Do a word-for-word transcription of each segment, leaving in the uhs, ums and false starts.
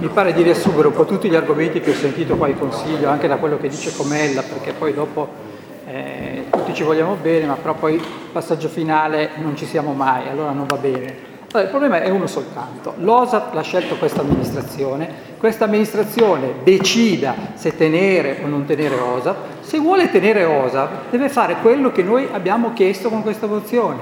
mi pare di riassumere un po' tutti gli argomenti che ho sentito qua in Consiglio, anche da quello che dice Comella, perché poi dopo eh, tutti ci vogliamo bene, ma però poi passaggio finale non ci siamo mai, allora non va bene. Allora, il problema è uno soltanto: l'O S A P l'ha scelto questa amministrazione, questa amministrazione decida se tenere o non tenere O S A P. Se vuole tenere O S A P deve fare quello che noi abbiamo chiesto con questa mozione: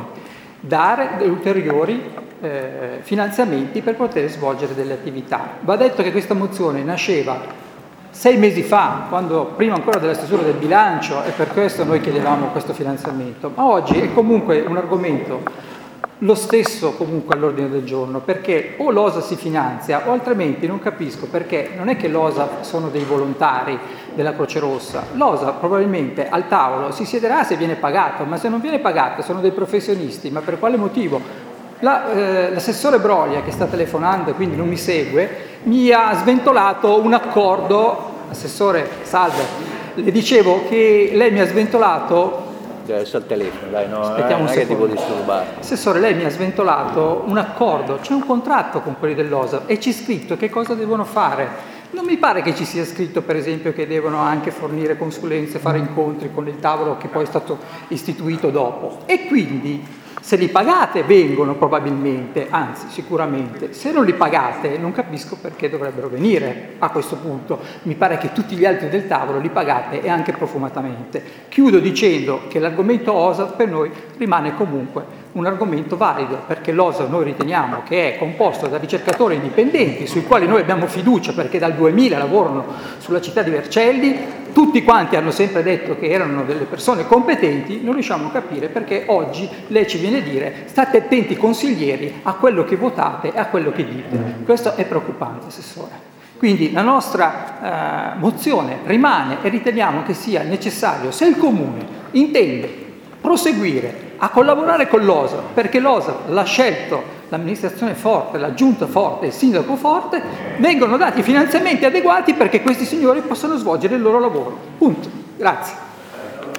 dare ulteriori eh, finanziamenti per poter svolgere delle attività. Va detto che questa mozione nasceva sei mesi fa, quando prima ancora della stesura del bilancio, e per questo noi chiedevamo questo finanziamento, ma oggi è comunque un argomento lo stesso comunque all'ordine del giorno, perché o l'O S A si finanzia o altrimenti non capisco perché non è che l'O S A sono dei volontari della Croce Rossa. L'O S A probabilmente al tavolo si siederà se viene pagato, ma se non viene pagato sono dei professionisti, ma per quale motivo? La, eh, l'assessore Broglia, che sta telefonando e quindi non mi segue, mi ha sventolato un accordo. Assessore, salve, le dicevo che lei mi ha sventolato. Adesso al telefono, dai, no, Aspettiamo non un è che ti può secondo. disturbare. Assessore, lei mi ha sventolato un accordo, c'è un contratto con quelli dell'O S A e c'è scritto che cosa devono fare. Non mi pare che ci sia scritto, per esempio, che devono anche fornire consulenze, fare incontri con il tavolo che poi è stato istituito dopo. E quindi, se li pagate, vengono probabilmente, anzi sicuramente. Se non li pagate, non capisco perché dovrebbero venire a questo punto. Mi pare che tutti gli altri del tavolo li pagate e anche profumatamente. Chiudo dicendo che l'argomento O S A per noi rimane comunque un argomento valido, perché l'O S A noi riteniamo che è composto da ricercatori indipendenti, sui quali noi abbiamo fiducia perché dal duemila lavorano sulla città di Vercelli. Tutti quanti hanno sempre detto che erano delle persone competenti, non riusciamo a capire perché oggi lei ci viene a dire: state attenti consiglieri a quello che votate e a quello che dite. Questo è preoccupante, Assessore. Quindi la nostra eh, mozione rimane e riteniamo che sia necessario, se il Comune intende proseguire a collaborare con l'O S A, perché l'O S A l'ha scelto l'amministrazione forte, la giunta forte, il sindaco forte, vengono dati finanziamenti adeguati perché questi signori possano svolgere il loro lavoro. Punto. Grazie.